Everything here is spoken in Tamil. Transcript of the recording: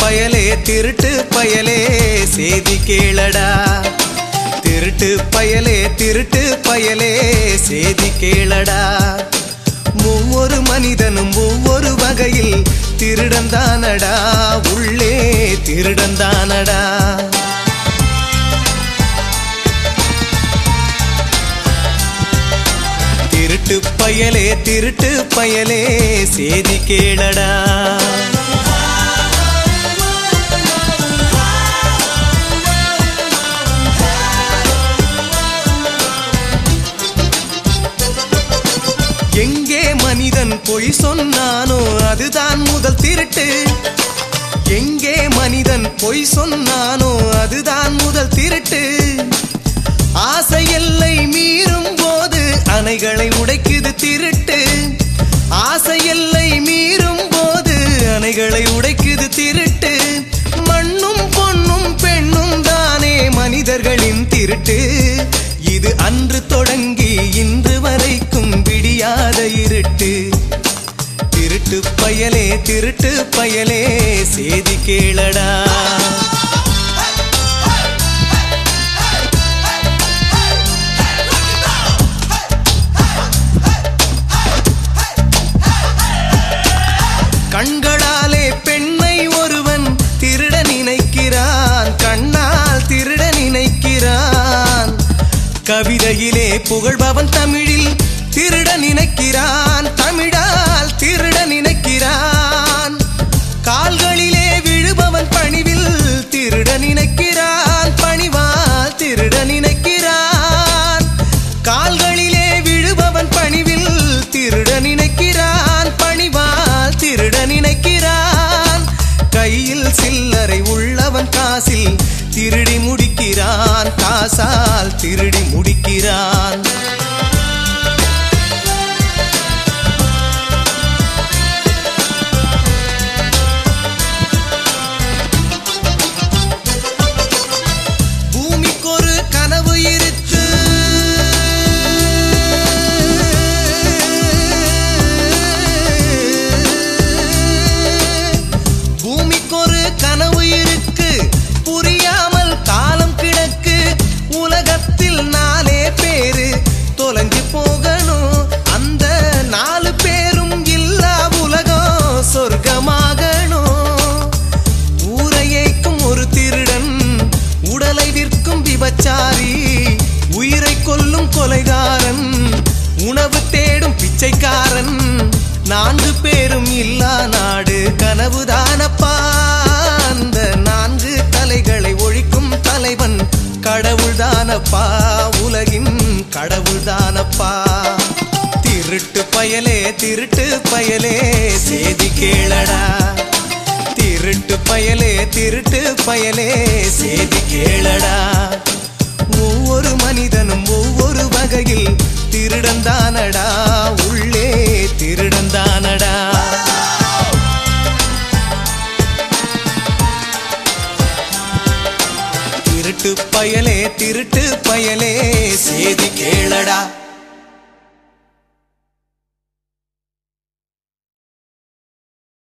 பயலே திருட்டு பயலே சேதி கேளடா. திருட்டு பயலே திருட்டு பயலே சேதி கேளடா. ஒவ்வொரு மனிதனும் ஒவ்வொரு வகையில் திருடந்தானடா, உள்ளே திருடந்தானடா. திருட்டு பயலே திருட்டு பயலே சேதி கேளடா. எங்கே மனிதன் பொய் சொன்னானோ அதுதான் முதல் திருட்டு. எங்கே மனிதன் பொய் சொன்னானோ அதுதான் முதல் திருட்டு. ஆசை எல்லை மீறும் போது அணைகளை உடைக்குது திருட்டு. ஆசை எல்லை மீறும் போது அணைகளை உடைக்குது திருட்டு. மண்ணும் பொன்னும் பெண்ணும் தானே மனிதர்களின் திருட்டு. இது அன்று தொடங்கி இன்று வரைக்கும் விடியாத இருட்டு. திருட்டு பயலே திருட்டு பயலே சேதி கேளடா. கண்களாலே பெண்ணை ஒருவன் திருட நினைக்கிறான், கண்ணால் திருட நினைக்கிறான். கவிதையிலே புகழ்பவன் தமிழில் திருட நினைக்கிறான், தமிழால் திருட நினைக்கிறான். கால்களிலே விழுபவன் பணிவில் திருட நினைக்கிறான், பணிவால் திருட நினைக்கிறான். கால்களிலே விழுபவன் பணிவில் திருட நினைக்கிறான், பணிவால் திருட நினைக்கிறான். கையில் சில்லறை உள்ளவன் காசில் திருடி முடிக்கிறான், காசால் திருடி முடிக்கிறான். பூமிக்கொரு கனவு இருக்கு, பூமிக்கொரு கனவு இருக்கு, புரியாமல் காலம் கிடக்கு. உலகத்தில் 4 பேரு தொலைஞ்சு போகணும், அந்த 4 பேரும் இல்லா உலகம் சொர்க்கமாகணும். ஊரையேக்கும் ஒரு திருடன், உடலை விற்கும் விபச்சாரி, உயிரை கொல்லும் கொலைகாரன், உணவு தேடும் பிச்சைக்காரன். 4 பேரும் இல்லா நாடு கனவுதானப்பா. அந்த 4 தலைகளை ஒழிக்கும் தலைவன் கடவுள்தானப்பா, உலகின் கடவுள்தானப்பா. திருட்டு பயலே திருட்டு பயலே சேதி கேளடா. திருட்டு பயலே திருட்டு பயலே சேதி கேளடா. ஒவ்வொரு மனிதனும் ஒவ்வொரு வகையில் திருடந்தானடா, உள்ளே திருடந்தானடா. திருட்டு பயலே திருட்டு பயலே சேதி கேளடா.